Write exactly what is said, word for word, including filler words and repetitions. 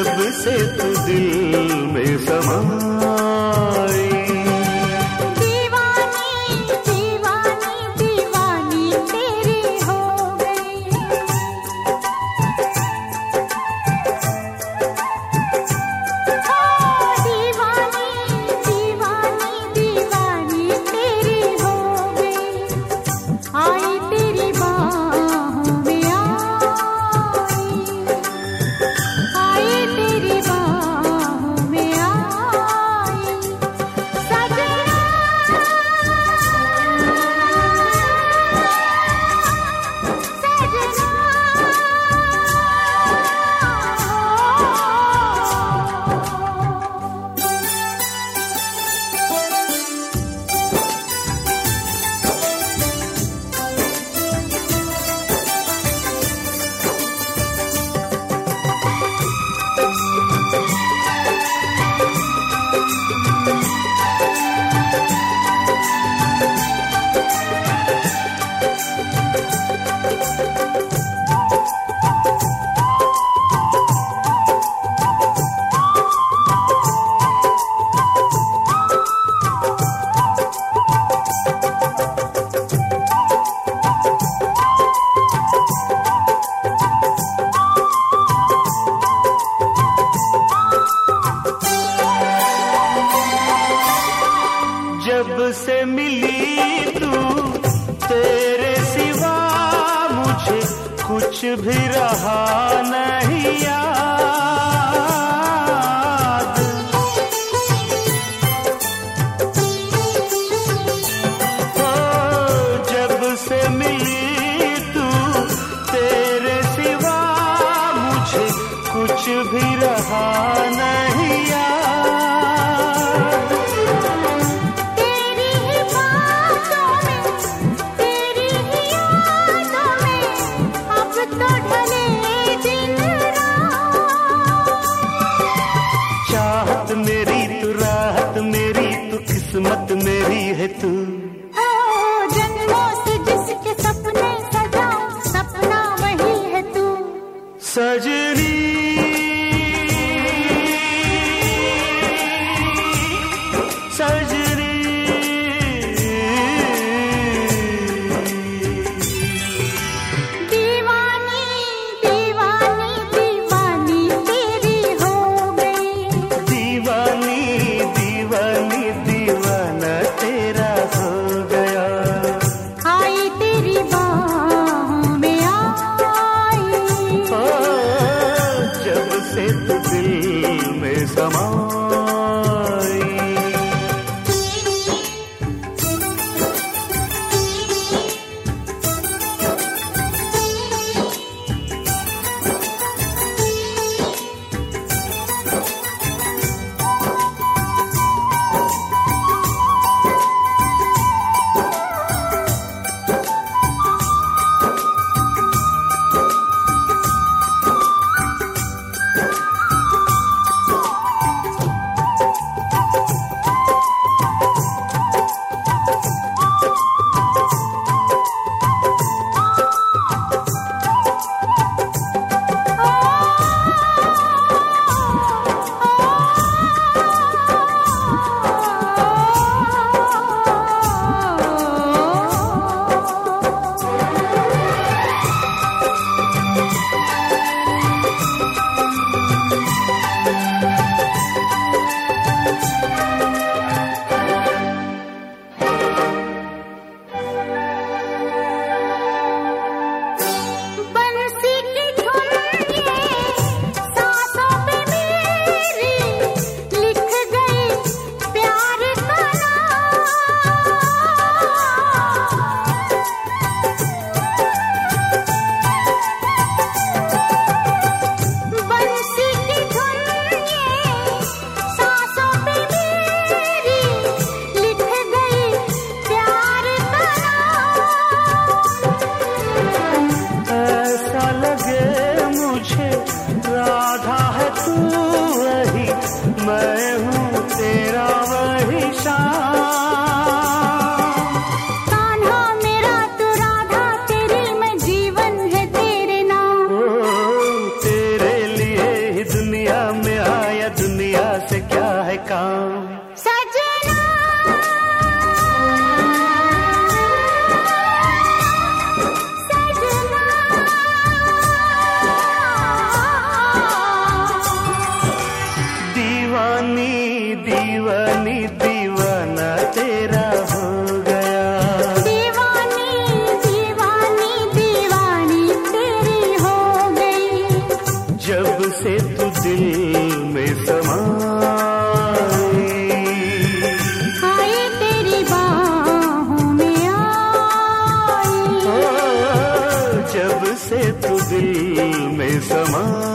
जब से तू दिल में समाई। दीवानी दीवानी दीवानी तेरी हो गई। ओ दीवानी दीवानी दीवानी तेरी हो गई। आई तेरी बाहों में आई, आई तेरी बाहों में आई। सजना जब से मिली तू तेरे सिवा मुझे कुछ भी रहा नहीं याद। ओ जब से मिली तू तेरे सिवा मुझे कुछ भी रहा नहीं याद। तेरी ही बातों में, तेरी ही यादों में अब तो ढले दिन रात। चाहत मेरी तू, राहत मेरी तू, किस्मत मेरी है तू। ओ जन्मों से जिसके सपने सजाऊं, सपना वही है तू। सजनी सजनी दीवानी दीवानी दीवानी तेरी हो गई। दीवानी दीवानी दीवाना तेरा हो गया। आई तेरी बाहों में आई, ओ जब से तू दिल में समाई। से क्या है काम। सजना सजना दीवानी दीवानी दीवाना तेरा हो गया। दीवानी दीवानी दीवानी तेरी हो गई। जब से तू दिल में समाई, आई तेरी बाहों में आई। ओ, जब से तू दिल में समाई।